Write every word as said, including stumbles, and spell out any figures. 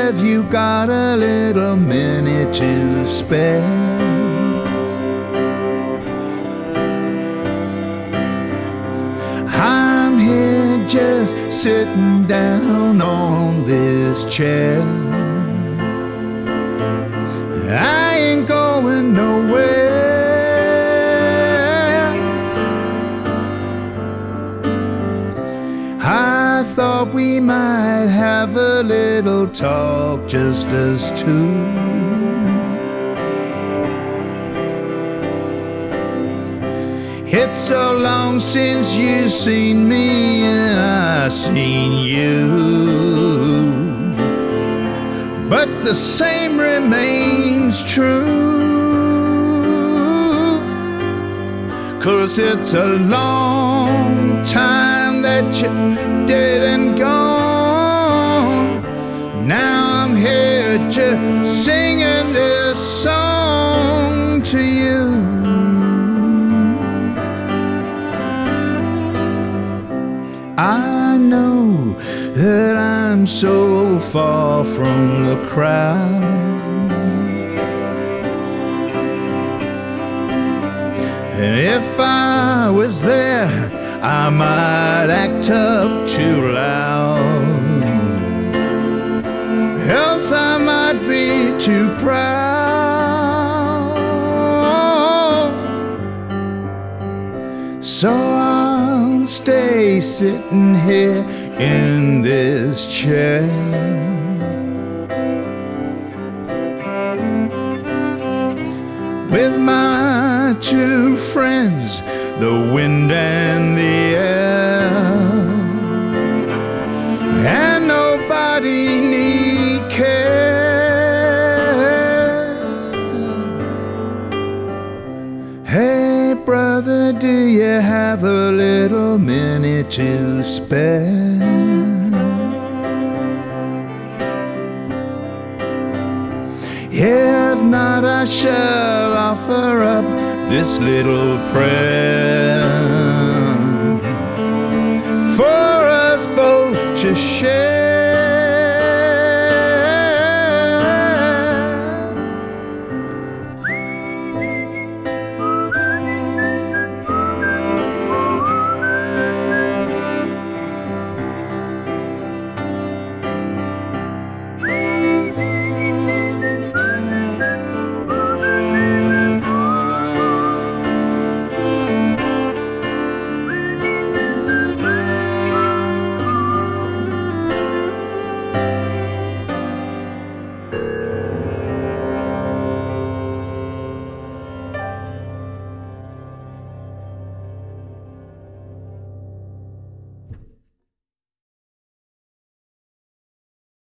have you got a little minute to spare? I'm here just sitting down on this chair. I ain't going nowhere. I thought we might have a little talk just as two. It's so long since you've seen me and I've seen you, but the same remains true. 'Cause it's a long time that you dead and gone. Now I'm here just singing this song to you. I know that I'm so far from the crowd, and if I was there, I might act up too loud, else I might be too proud. So I'll stay sitting here in this chair, with my two friends, the wind and the air, and nobody need care. Hey brother, do you have a little minute to spare? If not, I shall offer up this little prayer for us both to share.